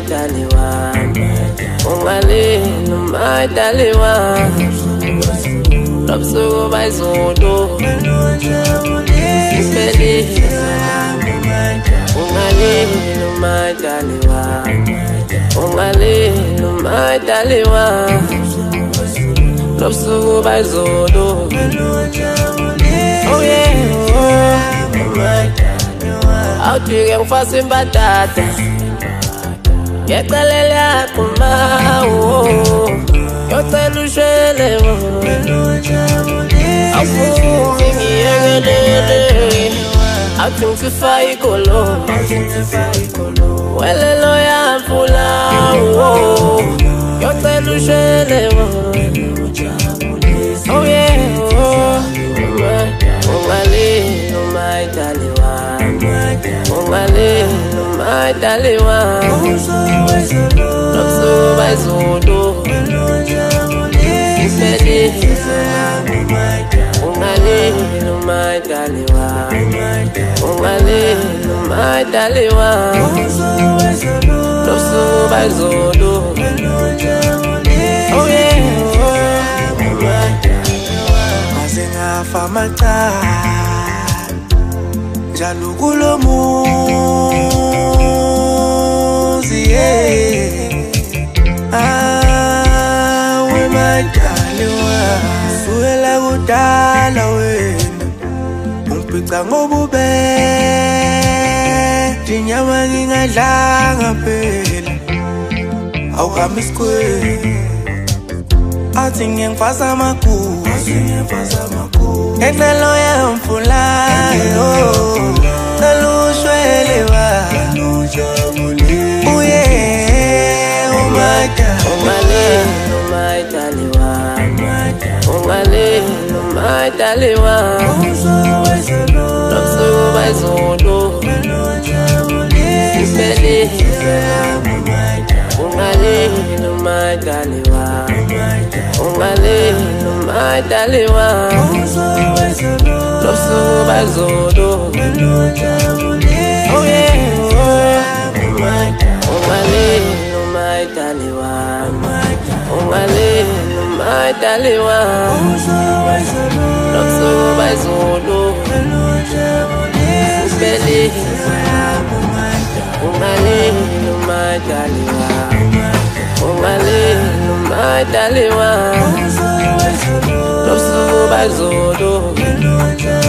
darling one. Ungalini my darling one. Lobsuku bayizolo Sibeli Ungalini my darling one. Ungalini my darling one. Lobsuku bayizolo. Oh yeah, out you can fast in batata. Get the lele kuma, yo te lushele. Afu mingi yegele, ating si fai kolo. Wele loya pula, yo te lushele. Oh yeah, Ungalini my darling one. Ungalini my darling one. Lobsuku bayizolo Sibeli Ungalini my darling one. Ungalini my darling one. Lobsuku bayizolo. Oh yeah, Mazingafa maqala njalo kulo muzi we madali wa suela kudala wena ungiphica ngobube inyama ngingadlanga phela awuhamba isikhwele athi ngiyengifasa amakhulu ngenhlelo yamfula nalushwele ba uye umada Ungalini my darling one. Ungalini my darling one. Lobsuku bayizolo Sibeli Ungalini my darling one. Ungalini my darling one. Lobsuku bayizolo. Oh yeah, Ungalini my darling one. Ungalini my darling one. Lobsuku bayizolo Sibeli Ungalini my darling one. Ungalini my darling one. Lobsuku bayizolo